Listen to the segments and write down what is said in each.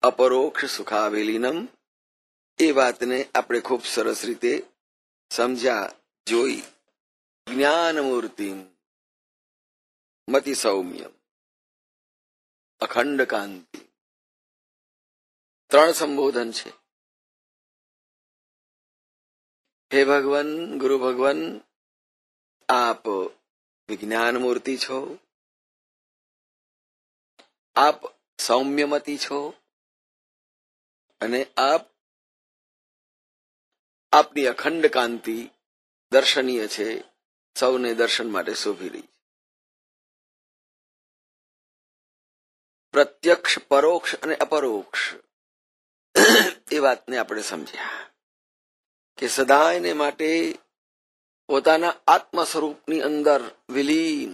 અપરોક્ષ સુખાવિલીનમ, એ વાતને આપણે ખૂબ સરસ રીતે સમજ્યા, જોઈ. જ્ઞાનમૂર્તિ મતિ સૌમ્યમ અખંડ કાંતિ, 3 સંબોધન છે. હે ભગવાન, ગુરુ ભગવાન, આપ વિજ્ઞાન મૂર્તિ છો, આપ સૌમ્યમતી છો, અને આપની અખંડ કાંતિ દર્શનીય છે, સૌને દર્શન માટે શોભી રહી છે. પ્રત્યક્ષ, પરોક્ષ અને અપરોક્ષ, એ વાતને આપણે સમજ્યા કે સદાયને માટે પોતાના આત્મ સ્વરૂપની અંદર વિલીન,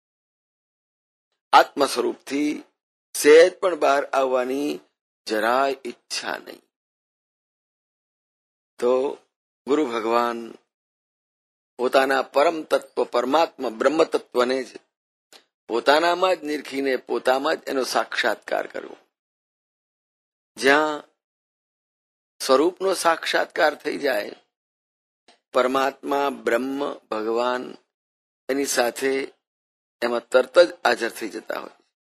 આત્મ સ્વરૂપથી સહેજ પણ બહાર આવવાની જરાય ઈચ્છા નહીં. તો ગુરુ ભગવાન પોતાના પરમ તત્વ, પરમાત્મા બ્રહ્મ તત્વને જ પોતાનામાં જ નિરખીને પોતામાં જ એનો સાક્ષાત્કાર કરવો. જ્યાં સ્વરૂપનો સાક્ષાત્કાર થઈ જાય, પરમાત્મા બ્રહ્મ ભગવાન એની સાથે એમાં તરત જ હાજર થઈ જતા હોય.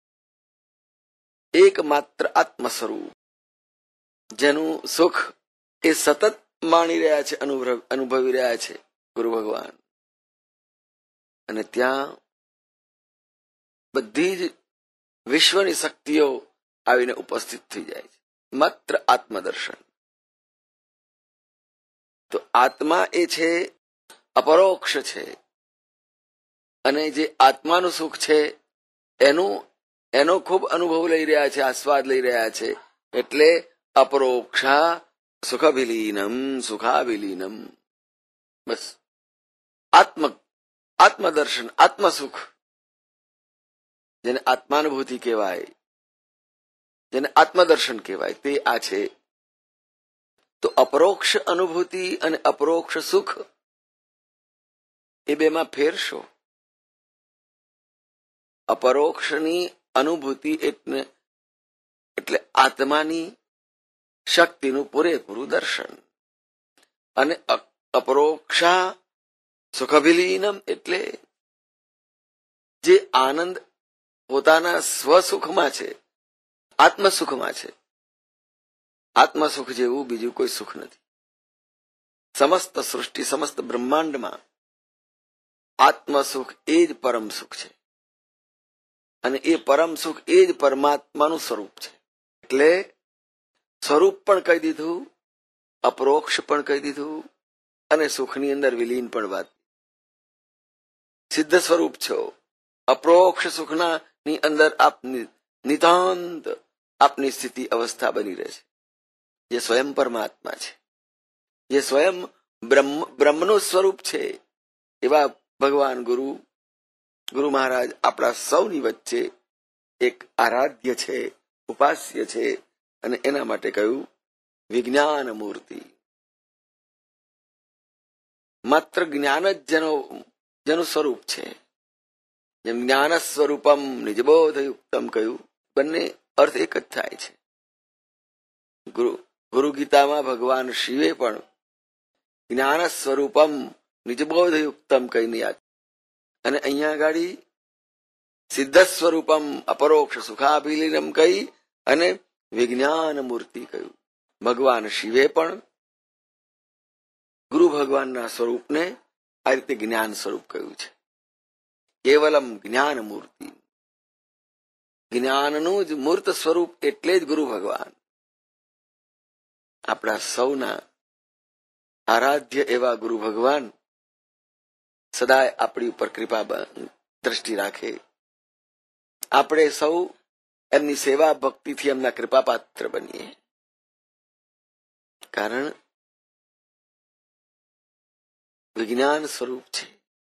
એકમાત્ર આત્મ સ્વરૂપ, જેનું સુખ એ સતત માણી રહ્યા છે, અનુભવી રહ્યા છે ગુરુ ભગવાન. અને ત્યાં બધી જ વિશ્વની શક્તિઓ આવીને ઉપસ્થિત થઈ જાય છે, માત્ર આત્મદર્શન. તો આત્મા એ છે, અપરોક્ષ છે, અને જે આત્માનું સુખ છે એનો ખૂબ અનુભવ લઈ રહ્યા છે, આસ્વાદ લઈ રહ્યા છે. એટલે અપરોક્ષા સુખવિલીનમ સુખાવિલીનમ. બસ આત્મદર્શન, આત્મસુખ, જેને આત્માનુભૂતિ કહેવાય, જેને આત્મદર્શન કહેવાય, તે આ છે. તો અપરોક્ષ અનુભૂતિ અને અપરોક્ષ સુખ, એ બેમાં ફેરશો. અપરોક્ષની અનુભૂતિ એટલે આત્માની શક્તિનું પૂરેપૂરું દર્શન, અને અપરોક્ષા સુખવિલીનમ એટલે જે આનંદ પોતાના સ્વસુખમાં છે, આત્મસુખમાં છે. આત્મસુખ જેવું બીજું કોઈ સુખ નથી. સમસ્ત સૃષ્ટિ, સમસ્ત બ્રહ્માંડમાં આત્મસુખ એ જ પરમ સુખ છે, અને એ પરમ સુખ એ જ પરમાત્માનું સ્વરૂપ છે. એટલે સ્વરૂપ પણ કહી દીધું, અપરોક્ષ પણ કહી દીધું, અને સુખની અંદર વિલીન પણ વાત. સિદ્ધ સ્વરૂપ છો, અપરોક્ષ સુખના ની અંદર આપ નિતાંત આપની સ્થિતિ અવસ્થા બની રહે છે, જે સ્વયં પરમાત્મા છે, જે સ્વયં બ્રહ્મનું સ્વરૂપ છે. એવા ભગવાન ગુરુ મહારાજ આપણા સૌની વચ્ચે એક આરાધ્ય છે, ઉપાસ્ય છે, અને એના માટે કહ્યું વિજ્ઞાન મૂર્તિ. માત્ર જ્ઞાન જ જેનું સ્વરૂપ છે. જેમ જ્ઞાન સ્વરૂપમ નિજબોધયુક્તમ કહ્યું, બંને અર્થ એક જ થાય છે. ગુરુ ગીતામાં ભગવાન શિવે પણ જ્ઞાન સ્વરૂપમ નિજબોધયુક્તમ કહીને યાદ, અને અહીંયા ગાડી સિદ્ધ સ્વરૂપમ અપરોક્ષ સુખાભિલીનમ કહી અને વિજ્ઞાન મૂર્તિ કહ્યું. ભગવાન શિવે પણ ગુરુ ભગવાનના સ્વરૂપને આ રીતે જ્ઞાન સ્વરૂપ કહ્યું છે. કેવલમ જ્ઞાન મૂર્તિ, જ્ઞાનનું જ મૂર્ત સ્વરૂપ એટલે જ ગુરુ ભગવાન. આપણા સૌના આરાધ્ય એવા ગુરુ ભગવાન સદાય આપણી ઉપર કૃપા દ્રષ્ટિ રાખે. આપણે સૌ એમની સેવા ભક્તિથી એમના કૃપાપાત્ર બનીએ. કારણ વિજ્ઞાન સ્વરૂપ છે.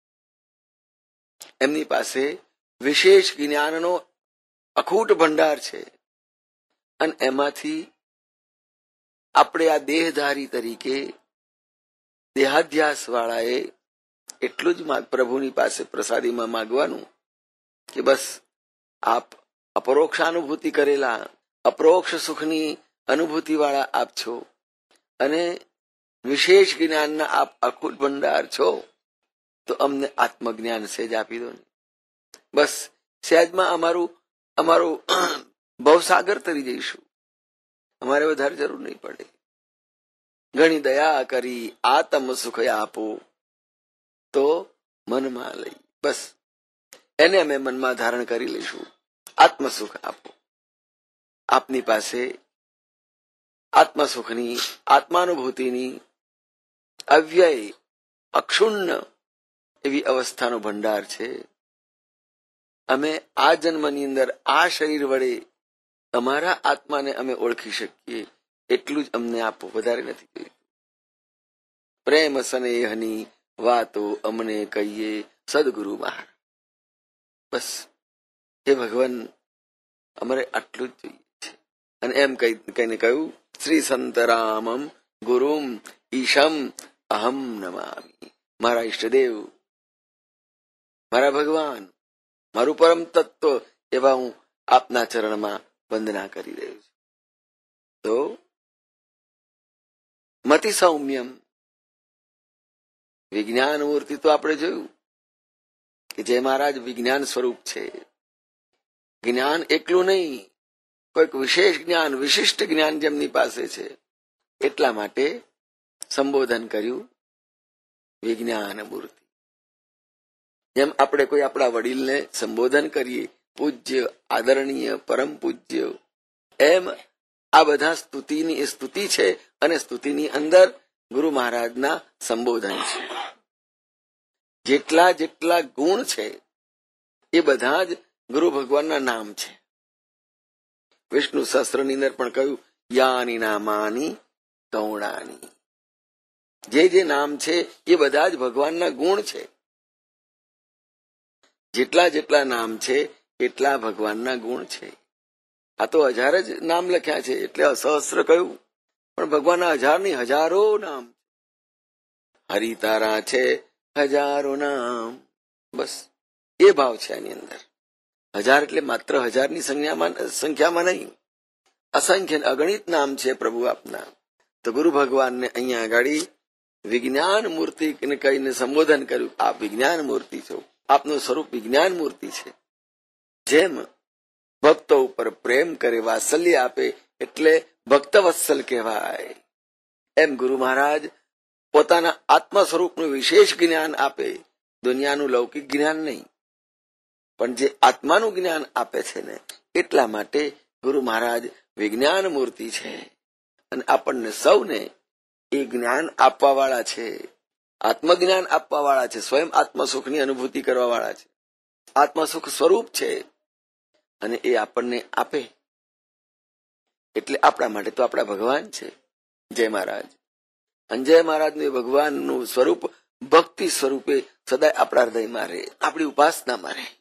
એમની પાસે વિશેષ જ્ઞાનનો અખૂટ ભંડાર છે, અને એમાંથી આપણે આ દેહધારી તરીકે દેહાધ્યાસ વાળાએ એટલું જ પ્રભુની પાસે પ્રસાદીમાં માગવાનું કે બસ આપ અપરોક્ષાનુભૂતિ કરેલા, અપરોક્ષ સુખની અનુભૂતિ વાળા આપ છો અને વિશેષ જ્ઞાનના આપ અખૂટ ભંડાર છો, તો અમને આત્મજ્ઞાન સહેજ આપી દો ને. બસ સહેજમાં અમારું ભવસાગર તરી જઈશું. અમારે વધારે જરૂર નહીં પડે. ઘણી દયા કરી આત્મ સુખ આપો તો મનમાં લઈ, બસ એને અમે મનમાં ધારણ કરી લઈશું. આત્મ સુખ આપો. આપની પાસે આત્મસુખની, આત્માનુભૂતિની અવ્યય અક્ષુણ્ણ એવી અવસ્થાનો ભંડાર છે. અમે આ જન્મની અંદર આ શરીર વડે અમારા આત્માને અમે ઓળખી શકીએ એટલું જ અમને આપો, વધારે નથી જોઈતું. પ્રેમ સ્નેહની વાતો અમને કહીએ સદગુરુ મહારાજ. બસ હે ભગવાન, અમારે આટલું જ જોઈએ છે. અને એમ કહીને કહ્યું, શ્રી સંતરામમ ગુરુમ ઈશમ અહમ નમામિ. મારા ઈષ્ટદેવ, મારા ભગવાન, મારું પરમ તત્વ એવા હું આપના ચરણમાં વંદના કરી રહ્યો છું. તો મતિ સૌમ્યમ, વિજ્ઞાન મૂર્તિ તો આપણે જોયું કે જય મહારાજ વિજ્ઞાન સ્વરૂપ છે. જ્ઞાન એકલું નહીં, કોઈક વિશેષ જ્ઞાન, વિશિષ્ટ જ્ઞાન જેમની પાસે છે, એટલા માટે સંબોધન કર્યું વિજ્ઞાન મૂર્તિ. જેમ આપણે કોઈ આપણા વડીલને સંબોધન કરીએ પૂજ્ય, આદરણીય, પરમ પૂજ્ય, એમ આ બધા સ્તુતિની સ્તુતિ છે અને સ્તુતિની અંદર ગુરુ મહારાજના સંબોધન છે. જેટલા જેટલા ગુણ છે એ બધા જ ગુરુ ભગવાનના નામ છે. વિષ્ણુ સહસ્ત્રની અંદર પણ કહ્યું યાની નામાની ગૌણાની. જે જે નામ છે એ બધા જ ભગવાનના ગુણ છે. જેટલા જેટલા નામ છે એટલા ભગવાનના ગુણ છે. આ તો 1000 જ નામ લખ્યા છે એટલે સહસ્ત્ર કહ્યું, પણ ભગવાનના 1000 ની હજારો નામ. હરિતારા છે હજારો નામ. બસ એ ભાવ છે આની અંદર. 1000 એટલે માત્ર 1000 ની સંખ્યામાં નહીં, અસંખ્ય અગણિત નામ છે પ્રભુ આપના. તો ગુરુ ભગવાનને અહીંયા આગળ વિજ્ઞાન મૂર્તિ કહીને સંબોધન કર્યું. આપ વિજ્ઞાન મૂર્તિ છો, આપનું સ્વરૂપ વિજ્ઞાન મૂર્તિ છે. જેમ ભક્તો ઉપર પ્રેમ કરે, વાત્સલ્ય આપે એટલે ભક્તવત્સલ કહેવાય, એમ ગુરુ મહારાજ પોતાના આત્મ સ્વરૂપનું વિશેષ જ્ઞાન આપે. દુનિયાનું લૌકિક જ્ઞાન નહીં, પણ જે આત્માનું જ્ઞાન આપે છે ને, એટલા માટે ગુરુ મહારાજ વિજ્ઞાન મૂર્તિ છે. અને આપણને સૌને એ જ્ઞાન આપવા વાળા છે, આત્મજ્ઞાન આપવા વાળા છે, સ્વયં આત્મસુખની અનુભૂતિ કરવા વાળા છે. આત્મસુખ સ્વરૂપ છે અને એ આપણને આપે એટલે આપણા માટે તો આપણા ભગવાન છે જય મહારાજ. અને જય મહારાજનું ભગવાનનું સ્વરૂપ ભક્તિ સ્વરૂપે સદાય આપણા હૃદયમાં રહે, આપણી ઉપાસનામાં રહે.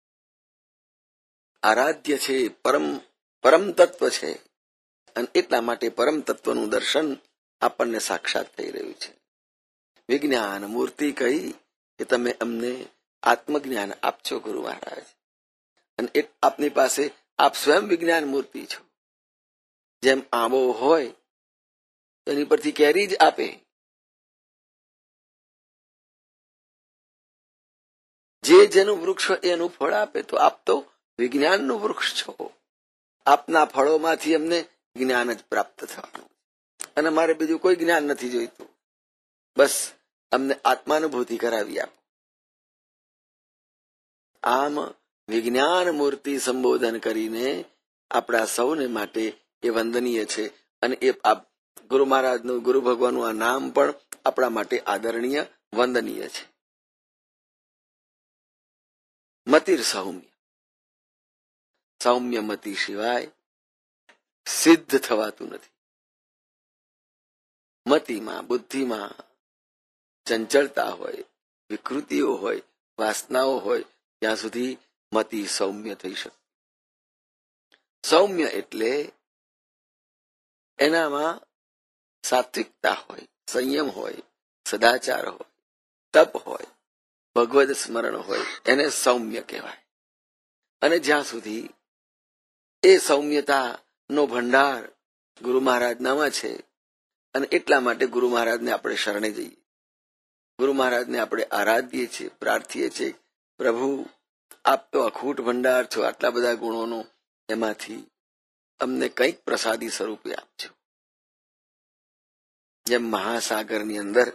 આરાધ્ય છે, પરમ તત્વ છે. અને એટલા માટે પરમ તત્વનું દર્શન આપણને સાક્ષાત થઈ રહ્યું છે. વિજ્ઞાન મૂર્તિ કહી કે તમે અમને આત્મજ્ઞાન આપજો ગુરુ મહારાજ. અને આપની પાસે આપ સ્વયં વિજ્ઞાન મૂર્તિ છો. જેમ આંબો હોય એની પરથી કેરી જ આપે, જે જેનું વૃક્ષ એનું ફળ આપે, તો આપ તો વિજ્ઞાનનું વૃક્ષ છો. આપના ફળોમાંથી અમને જ્ઞાન જ પ્રાપ્ત થવાનું અને મારે બીજું કોઈ જ્ઞાન નથી જોઈતું. બસ અમને આત્માનુભૂતિ કરાવી આપો. આમ વિજ્ઞાન મૂર્તિ સંબોધન કરીને આપણા સૌને માટે એ વંદનીય છે. અને એ ગુરુ મહારાજનું, ગુરુ ભગવાનનું આ નામ પણ આપણા માટે આદરણીય, વંદનીય છે. મતિર સૌમ્ય, સૌમ્ય મતિ સિવાય સિદ્ધ થવાતું નથી. મતિમાં, બુદ્ધિમાં ચંચળતા હોય, વિકૃતિઓ હોય, વાસનાઓ હોય, ત્યાં સુધી મતિ સૌમ્ય થઈ શકે. સૌમ્ય એટલે એનામાં સાત્વિકતા હોય, સંયમ હોય, સદાચાર હોય, તપ હોય, ભગવદ સ્મરણ હોય, એને સૌમ્ય કહેવાય. અને જ્યાં સુધી એ સૌમ્યતા નો ભંડાર ગુરુ મહારાજનામાં છે અને એટલા માટે ગુરુ મહારાજને આપણે શરણે જઈએ, ગુરુ મહારાજને આપણે આરાધીએ છીએ, પ્રાર્થીએ છીએ, પ્રભુ આપ તો અખૂટ ભંડાર છો, આટલા બધા ગુણોનો, એમાંથી અમને કંઈક પ્રસાદી સ્વરૂપે આપજો. જેમ મહાસાગરની અંદર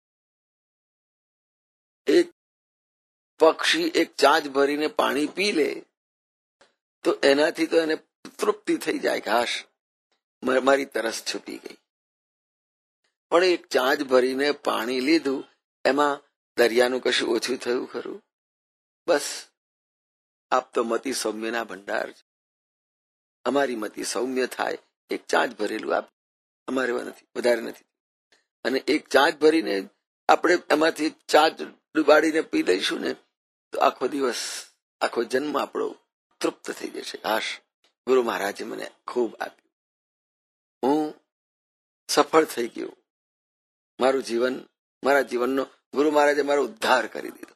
એક પક્ષી એક ચાંચ ભરીને પાણી પી લે તો એનાથી તો એને તૃપ્તિ થઈ જાય કે હાશ મારી તરસ છૂટી ગઈ. પણ એક ચાંચ ભરીને પાણી લીધું, એમાં દરિયાનું કશું ઓછું થયું ખરું? બસ આપ તો મતિ સૌમ્યના ભંડાર છે. અમારી મતિ સૌમ્ય થાય, એક ચાંચ ભરેલું આપ અમારે નથી, વધારે નથી. અને એક ચાંચ ભરીને આપણે એમાંથી ચાંચ ડુબાડીને પી લઈશું ને તો આખો દિવસ, આખો જન્મ આપણો તૃપ્ત થઈ જશે. હાશ ગુરુ મહારાજે મને ખૂબ આપ્યું, હું સફળ થઈ ગયો, મારું જીવન, મારા જીવનનો ગુરુ મહારાજે મારો ઉદ્ધાર કરી દીધો.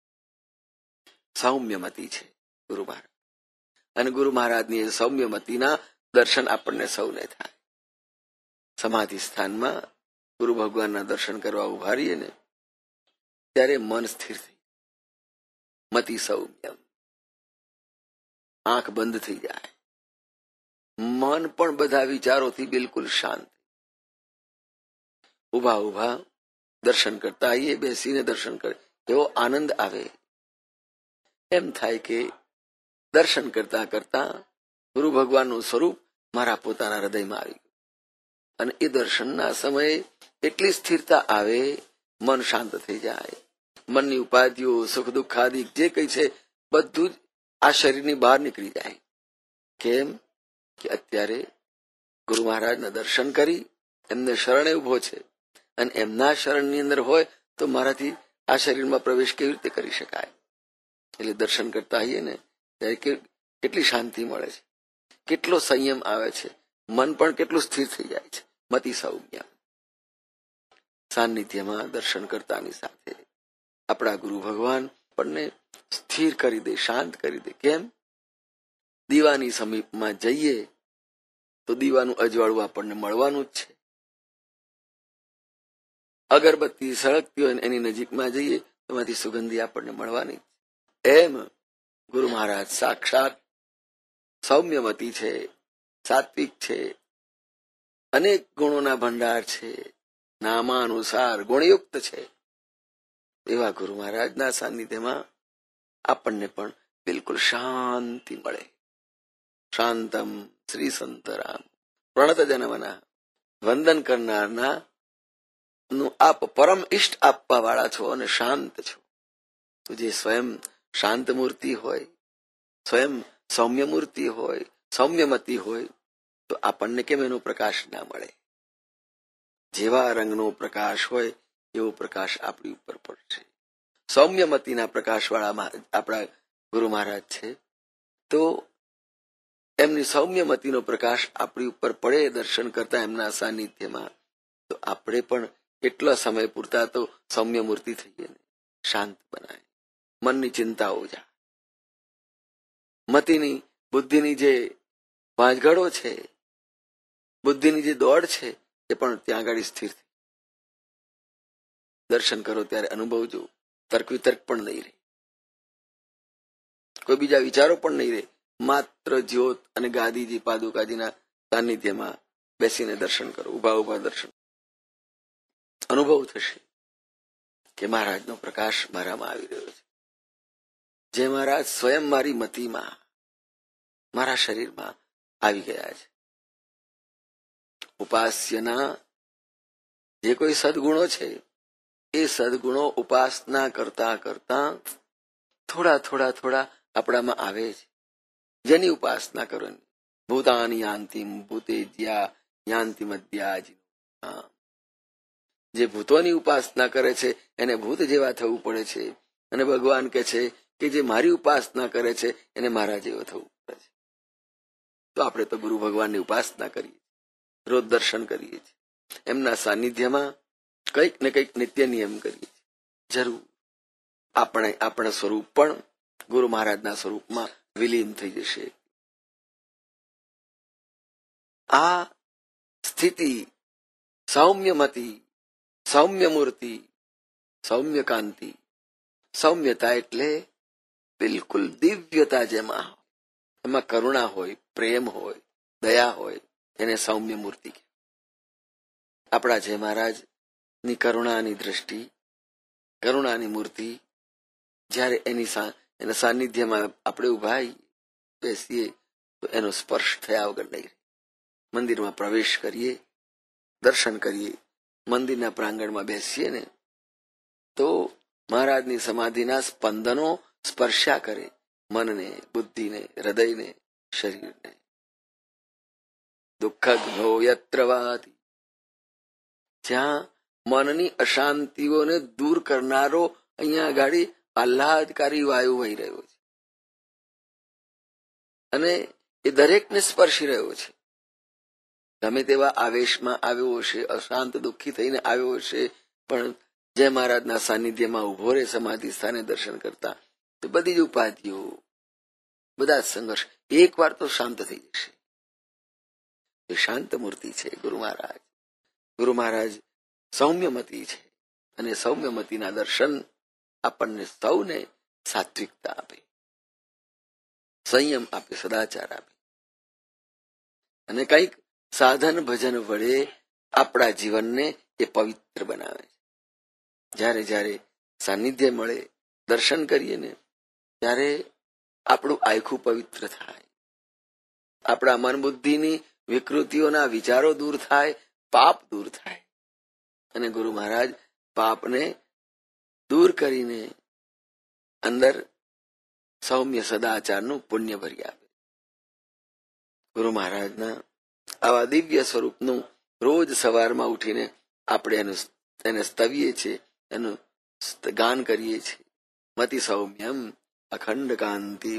સૌમ્યમતી છે ગુરુ મહારાજ, અને ગુરુ મહારાજની સૌમ્યમતીના દર્શન આપણને સૌને થાય. સમાધિ સ્થાનમાં ગુરુ ભગવાનના દર્શન કરવા ઉભા રહીએ ને ત્યારે મન સ્થિર થઈ, મતિ સૌમ્યમ, આંખ બંધ થઈ જાય, મન પણ બધા વિચારોથી બિલકુલ શાંત. ઉભા ઉભા દર્શન કરતા આવીએ, બેસીને દર્શન કરે એવો આનંદ આવે. એમ થાય કે દર્શન કરતા કરતા ગુરુ ભગવાનનું સ્વરૂપ મારા પોતાના હૃદયમાં આવી ગયું. અને એ દર્શનના સમયે એટલી સ્થિરતા આવે, મન શાંત થઈ જાય. મનની ઉપાધિઓ, સુખ દુઃખ આદિ જે કઈ છે બધું જ આ શરીરની બહાર નીકળી જાય. કેમ કે અત્યારે ગુરુ મહારાજના દર્શન કરી એમને શરણે ઉભો છે, અને એમના શરણની અંદર હોય તો મારાથી આ શરીરમાં પ્રવેશ કેવી રીતે કરી શકાય? એટલે દર્શન કરતા આવીએ ને ત્યારે કેટલી શાંતિ મળે છે, કેટલો સંયમ આવે છે, મન પણ કેટલું સ્થિર થઈ જાય છે. મતિ સૌમ્ય સાનિધ્યમાં દર્શન કરતાની સાથે આપણા ગુરુ ભગવાન આપણને સ્થિર કરી દે, શાંત કરી દે. કેમ? દીવાની સમીપમાં જઈએ તો દીવાનું અજવાળું આપણને મળવાનું જ છે. અગરબત્તી સળગતી હોય એની નજીકમાં જઈએ તો એમાંથી સુગંધી આપણને મળવાની. એમ ગુરુ મહારાજ સાક્ષાત સૌમ્યમતી છે, સાત્વિક છે, અનેક ગુણોના ભંડાર છે, નામાનુસાર ગુણયુક્ત છે. એવા ગુરુ મહારાજના સાનિધ્યમાં આપણને પણ બિલકુલ શાંતિ મળે. શાંતમ શ્રી સંતરામ પ્રણત જનમના, વંદન કરનારના નું આપ પરમ ઇષ્ટ આપવા વાળા છો અને શાંત છો. તો જે સ્વયં શાંત મૂર્તિ હોય, સ્વયં સૌમ્ય મૂર્તિ હોય, સૌમ્યમતી હોય, તો આપણને કેમ એનો પ્રકાશ ના મળે? જેવા રંગનો પ્રકાશ હોય એવો પ્રકાશ આપણી ઉપર પડશે. સૌમ્યમતીના પ્રકાશ વાળા આપણા ગુરુ મહારાજ છે, તો એમની સૌમ્યમતીનો પ્રકાશ આપણી ઉપર પડે દર્શન કરતા એમના સાનિધ્યમાં, તો આપણે પણ કેટલા સમય પૂરતા તો સૌમ્ય મૂર્તિ થઈએ ને, શાંત બનાય, મનની ચિંતાઓ જાય, મતિની બુદ્ધિની જે ભાંજગડો છે, બુદ્ધિની જે દોડ છે એ પણ ત્યાં આગળ સ્થિર થઈ. દર્શન કરો ત્યારે અનુભવજો, તર્ક વિતર્ક પણ નહીં રહે, કોઈ બીજા વિચારો પણ નહીં રહે. માત્ર જ્યોત અને ગાદીજી પાદુકાજીના સાનિધ્યમાં બેસીને દર્શન કરો, ઉભા ઉભા દર્શન. અનુભવ થશે કે મહારાજનો પ્રકાશ મારામાં આવી રહ્યો છે. જે મહારાજ સ્વયં મારી મતિમાં, મારા શરીરમાં આવી ગયા છે. ઉપાસ્યના જે કોઈ સદગુણો છે એ સદગુણો ઉપાસના કરતા કરતા થોડા થોડા થોડા આપણામાં આવે છે. જેની ઉપાસના કરો, ભૂતાની યાંતિમ ભૂતેજ્યા યાંતિ મધ્યાજી. જે ભૂતોની ઉપાસના કરે છે એને ભૂત જેવા થવું પડે છે, અને ભગવાન કહે છે કે જે મારી ઉપાસના કરે છે એને મારા જેવો થવું પડે છે. તો આપણે તો ગુરુ ભગવાનની ઉપાસના કરીએ, રોજ દર્શન કરીએ છીએ, એમના સાનિધ્યમાં કંઈક ને કંઈક નિત્ય નિયમ કરીએ છીએ. જરૂર આપણે આપણા સ્વરૂપ પણ ગુરુ મહારાજના સ્વરૂપમાં વિલીન થઈ જશે. આ સ્થિતિ સૌમ્યમતી, સૌમ્ય મૂર્તિ, સૌમ્ય કાંતિ. સૌમ્યતા એટલે બિલકુલ દિવ્યતા, જેમાં એમાં કરુણા હોય, પ્રેમ હોય, દયા હોય, એને સૌમ્ય મૂર્તિ કહે. આપણા જે મહારાજની કરુણાની દ્રષ્ટિ, કરુણાની મૂર્તિ, જ્યારે એના સાનિધ્યમાં આપણે ઉભા બેસીએ તો એનો સ્પર્શ થયા વગર નહીં રહે. મંદિરમાં પ્રવેશ કરીએ, દર્શન કરીએ, મંદિરના પ્રાંગણમાં બેસીએ ને તો મહારાજની સમાધિના સ્પંદનો સ્પર્શ્યા કરે મનને, બુદ્ધિને, હૃદયને, શરીરને. દુઃખઘ્નો યત્ર વાતિ, જ્યાં મનની અશાંતિઓને દૂર કરનારો અહીંયા આગળ આહ્લાદકારી વાયુ વહી રહ્યો છે અને એ દરેકને સ્પર્શી રહ્યો છે. ગમે તેવા આવેશમાં આવ્યો હશે, અશાંત દુઃખી થઈને આવ્યો હશે, પણ જય મહારાજના સાનિધ્યમાં ઉભો રહે સમાધિ સ્થાને દર્શન કરતા, તો બધી જ ઉપાધિઓ, બધા જ સંઘર્ષ એક વાર તો શાંત થઈ જશે. એ શાંત મૂર્તિ છે ગુરુ મહારાજ. ગુરુ મહારાજ સૌમ્યમતી છે અને સૌમ્યમતીના દર્શન આપણને સૌને સાત્વિકતા આપે, સંયમ આપે, સદાચાર આપે અને કંઈક સાધન ભજન વડે આપણા જીવનને એ પવિત્ર બનાવે છે. જ્યારે જ્યારે સાનિધ્ય મળે, દર્શન કરીએ ને, ત્યારે આપણું આખું પવિત્ર થાય, આપણા મન બુદ્ધિની વિકૃતિઓના વિચારો દૂર થાય, પાપ દૂર થાય અને ગુરુ મહારાજ પાપને દૂર કરીને અંદર સૌમ્ય સદાચારનું પુણ્ય ભરી આપે. ગુરુ મહારાજના આવા દિવ્ય સ્વરૂપનું રોજ સવારમાં ઉઠીને આપણે એને સ્તવીએ છીએ, એનું ગાન કરીએ છીએ. મતિ સૌમ્યમ અખંડ કાંતિ,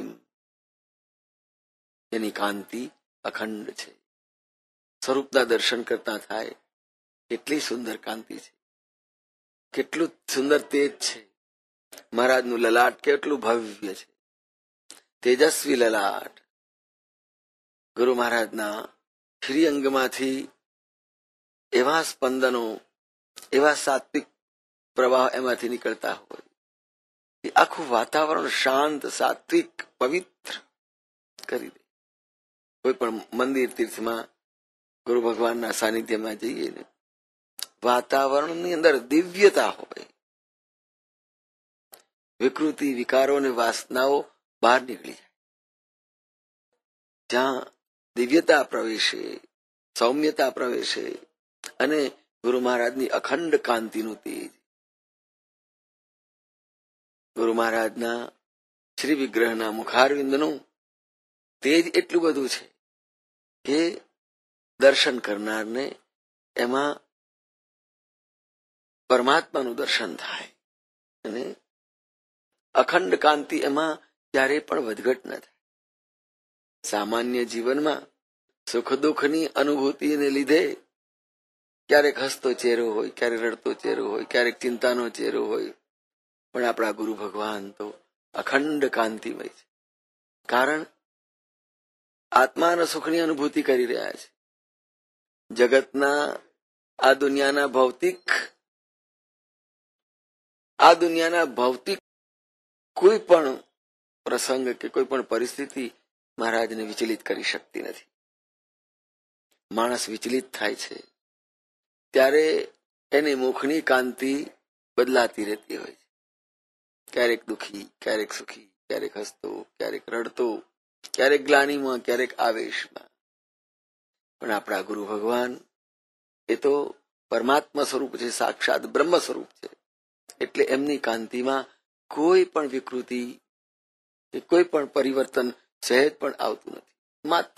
એની કાંતિ અખંડ છે. સ્વરૂપના દર્શન કરતા થાય કેટલી સુંદર કાંતિ છે, કેટલું સુંદર તેજ છે. મહારાજનું લલાટ કેટલું ભવ્ય છે, તેજસ્વી લલાટ. ગુરુ મહારાજના શ્રી અંગમાંથી એવા સ્પંદનો, એવા સાત્વિક પ્રવાહ એમાંથી નીકળતા હોય, એ આખું વાતાવરણ શાંત, સાત્વિક, પવિત્ર કરી દે. કોઈ પણ મંદિર તીર્થમાં ગુરુ ભગવાનના સાનિધ્યમાં જઈએ ને, વાતાવરણની અંદર દિવ્યતા હોય, વિકૃતિ, વિકારો અને વાસનાઓ બહાર નીકળી જાય. જ્યાં દિવ્યતા પ્રવેશે, સૌમ્યતા પ્રવેશે અને ગુરુ મહારાજની અખંડ કાંતિનું તેજ. ગુરુ મહારાજના શ્રી વિગ્રહના મુખારવિંદનું તેજ એટલું બધું છે કે દર્શન કરનારને એમાં પરમાત્માનું દર્શન થાય અને અખંડ કાંતિ એમાં ક્યારેય પણ વધઘટ ન થાય. સામાન્ય જીવનમાં સુખ દુઃખની અનુભૂતિને લીધે ક્યારેક હસતો ચહેરો હોય, ક્યારેક રડતો ચહેરો હોય, ક્યારેક ચિંતાનો ચહેરો હોય, પણ આપણા ગુરુ ભગવાન તો અખંડ કાંતિમય છે. કારણ આત્માના સુખની અનુભૂતિ કરી રહ્યા છે. જગતના આ દુનિયાના ભૌતિક કોઈ પણ પ્રસંગ કે કોઈ પણ પરિસ્થિતિ મહારાજને વિચલિત કરી શકતી નથી. માણસ વિચલિત થાય છે ત્યારે એની મુખની કાંતિ બદલાતી રહેતી હોય છે. ક્યારેક દુઃખી, ક્યારેક સુખી, ક્યારેક હસતો, ક્યારેક રડતો, ક્યારેક ગ્લાનીમાં, ક્યારેક આવેશમાં. પણ આપણા ગુરુ ભગવાન એ તો પરમાત્મા સ્વરૂપ છે, સાક્ષાત બ્રહ્મ સ્વરૂપ છે, એટલે એમની કાંતિમાં કોઈ પણ વિકૃતિ કે કોઈ પણ પરિવર્તન સહેજ પણ આવતું નથી. માત્ર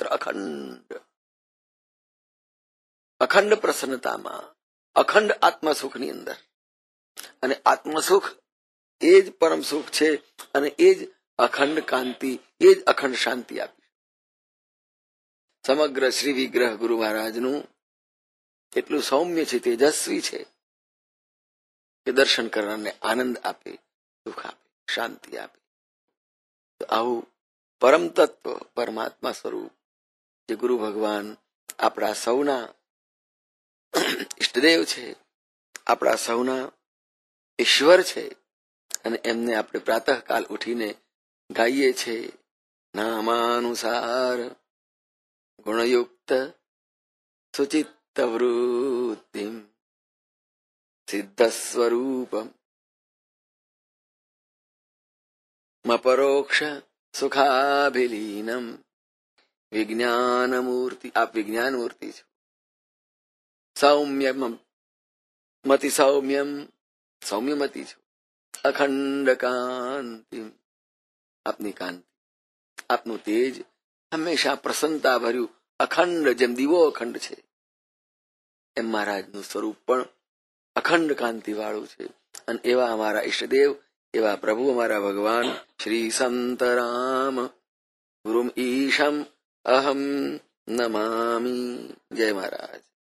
અખંડ પ્રસન્નતામાં, અખંડ આત્મસુખની અંદર. અને આત્મસુખ એ જ પરમ સુખ છે અને એ જ અખંડ કાંતિ, એ જ અખંડ શાંતિ આપી. સમગ્ર શ્રી વિગ્રહ ગુરુ મહારાજનું એટલું સૌમ્ય છે, તેજસ્વી છે કે દર્શન કરવાને આનંદ આપે, સુખ આપે, શાંતિ આપે. તો આવું પરમ તત્વ, પરમાત્મા સ્વરૂપ જે ગુરુ ભગવાન આપણા સૌના ઈષ્ટદેવ છે, આપણા સૌના ઈશ્વર છે, અને એમને આપણે પ્રાતઃકાલ ઉઠીને ગાઈએ છે. નામાનુસાર ગુણયુક્ત સુચિત્ત વૃત્તિમ સિદ્ધ સ્વરૂપમ મપરોક્ષ સુખાભિલીનમ વિજ્ઞાન મૂર્તિ. આપ વિજ્ઞાન મૂર્તિ છો. સૌમ્યમ મતિ સૌમ્યમ સૌમ્યમતી છો. અખંડ કાંતિ આપની કાંતિ, આપનું તેજ હંમેશા પ્રસન્નતા ભર્યું અખંડ, જેમ દીવો અખંડ છે એમ મહારાજનું સ્વરૂપ પણ અખંડ કાંતિ વાળું છે. અને એવા અમારા ઈષ્ટદેવ, એવા પ્રભુ અમારા ભગવાન શ્રી સંતરામ ગુરુમ ઈશમ અહમ નમામી. જય મહારાજ.